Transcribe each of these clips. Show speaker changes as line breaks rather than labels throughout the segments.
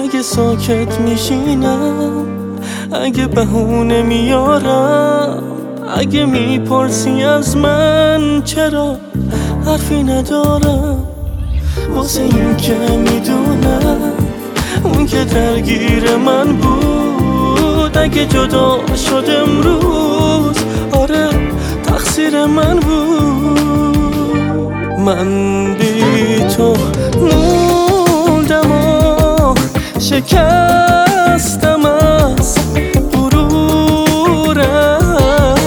اگه ساکت میشینم، اگه بهونه میارم، اگه میپرسی از من چرا حرفی ندارم، واسه این که میدونم اون که درگیر من بود، اگه جدا شد امروز آره تقصیر من بود. من بی تو موندم و شکستم از غرورم،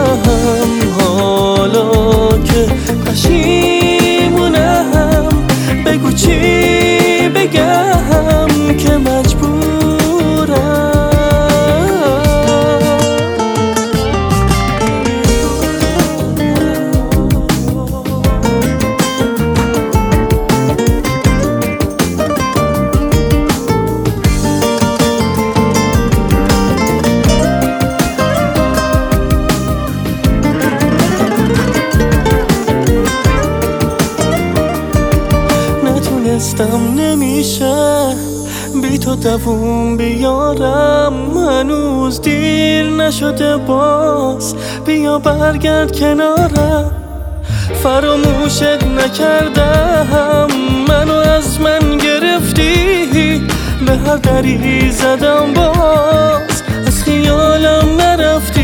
حالا که پشیمونم بگو چی بگم که مجبورم. نتونستم نمیشه بی تو دووم بیارم، هنوز دیر نشده باز بیا برگرد کنارم. فراموشت نکردم، منو از من گرفتی، به هر دری زدم باز از خیالم نرفتی.